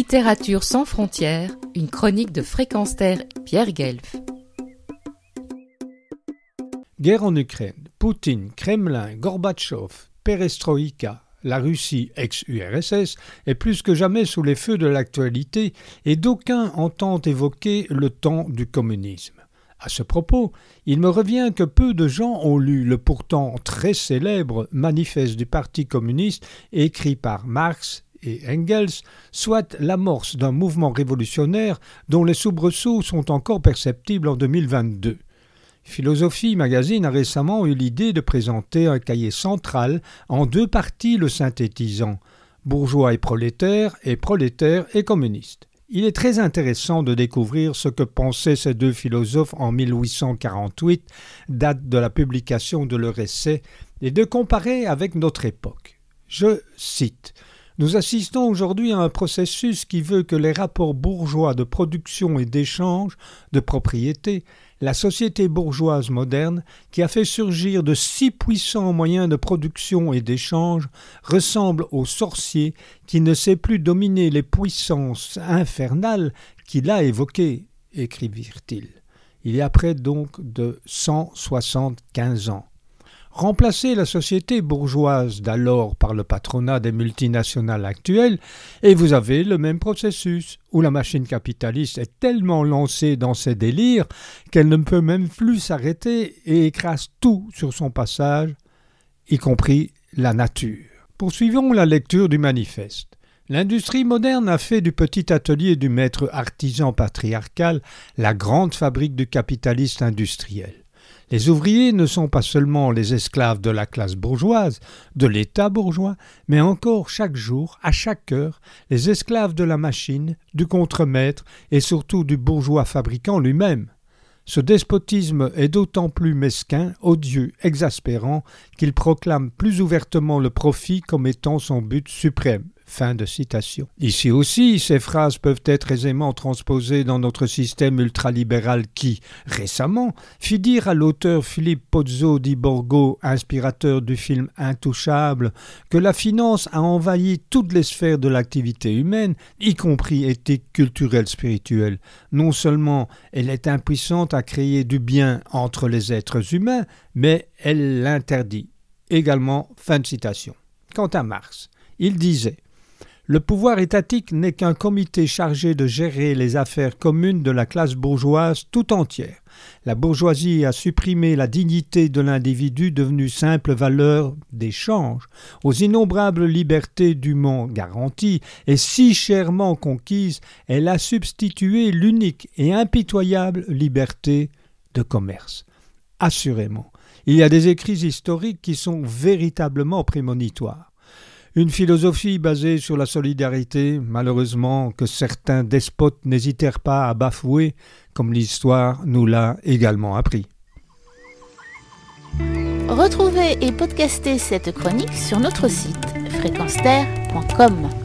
Littérature sans frontières, une chronique de Fréquence Terre, Pierre Guelf. Guerre en Ukraine, Poutine, Kremlin, Gorbatchev, Perestroïka, la Russie ex-URSS est plus que jamais sous les feux de l'actualité et d'aucuns entendent évoquer le temps du communisme. À ce propos, il me revient que peu de gens ont lu le pourtant très célèbre Manifeste du Parti communiste écrit par Marx et Engels, soit l'amorce d'un mouvement révolutionnaire dont les soubresauts sont encore perceptibles en 2022. Philosophie Magazine a récemment eu l'idée de présenter un cahier central en deux parties le synthétisant « Bourgeois et prolétaires et communistes ». Il est très intéressant de découvrir ce que pensaient ces deux philosophes en 1848, date de la publication de leur essai, et de comparer avec notre époque. Je cite « Nous assistons aujourd'hui à un processus qui veut que les rapports bourgeois de production et d'échange, de propriété, la société bourgeoise moderne, qui a fait surgir de si puissants moyens de production et d'échange, ressemble au sorcier qui ne sait plus dominer les puissances infernales qu'il a évoquées, écrivirent-ils. Il y a près donc de 175 ans. Remplacer la société bourgeoise d'alors par le patronat des multinationales actuelles, et vous avez le même processus, où la machine capitaliste est tellement lancée dans ses délires qu'elle ne peut même plus s'arrêter et écrase tout sur son passage, y compris la nature. Poursuivons la lecture du manifeste. L'industrie moderne a fait du petit atelier du maître artisan patriarcal la grande fabrique du capitaliste industriel. Les ouvriers ne sont pas seulement les esclaves de la classe bourgeoise, de l'État bourgeois, mais encore chaque jour, à chaque heure, les esclaves de la machine, du contremaître et surtout du bourgeois fabricant lui-même. Ce despotisme est d'autant plus mesquin, odieux, exaspérant, qu'il proclame plus ouvertement le profit comme étant son but suprême. Fin de citation. Ici aussi, ces phrases peuvent être aisément transposées dans notre système ultralibéral qui, récemment, fit dire à l'auteur Philippe Pozzo di Borgo, inspirateur du film Intouchable, que la finance a envahi toutes les sphères de l'activité humaine, y compris éthique, culturelle, spirituelle. Non seulement elle est impuissante à créer du bien entre les êtres humains, mais elle l'interdit. Également, fin de citation. Quant à Marx, il disait: le pouvoir étatique n'est qu'un comité chargé de gérer les affaires communes de la classe bourgeoise tout entière. La bourgeoisie a supprimé la dignité de l'individu devenu simple valeur d'échange, aux innombrables libertés dûment garanties et si chèrement conquises, elle a substitué l'unique et impitoyable liberté de commerce. Assurément, il y a des écrits historiques qui sont véritablement prémonitoires. Une philosophie basée sur la solidarité, malheureusement, que certains despotes n'hésitèrent pas à bafouer, comme l'histoire nous l'a également appris. Retrouvez et podcastez cette chronique sur notre site fréquenceterre.com.